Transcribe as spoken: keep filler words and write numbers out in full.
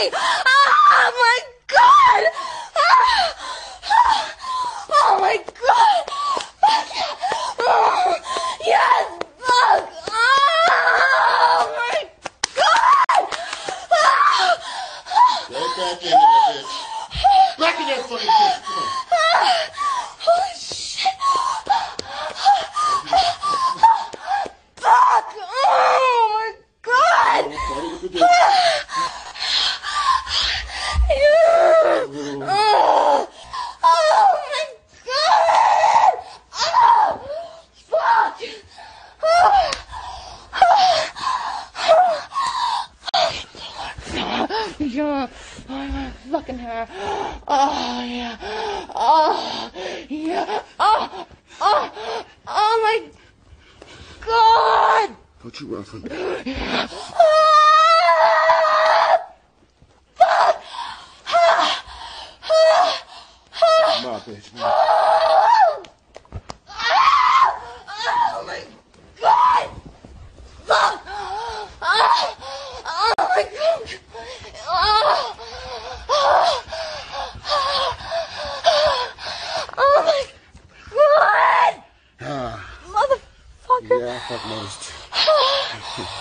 me! Oh my God! Oh my God! Oh, yes! Fuck! Oh my God! Get back in there, bitch. Back in that fucking bitch. Come on. Holy shit! Fuck! Oh my God! Party with the bitch. Oh, oh my God! Oh, fuck! Yeah, oh my fucking hair. Oh yeah. Oh yeah. Oh, oh, oh my God! Don't you run from me. Come on, bitch. Come on. Oh my God! Fuck! Oh, oh my God! Oh, oh my God! Ah, Motherfucker! yeah, fuck most.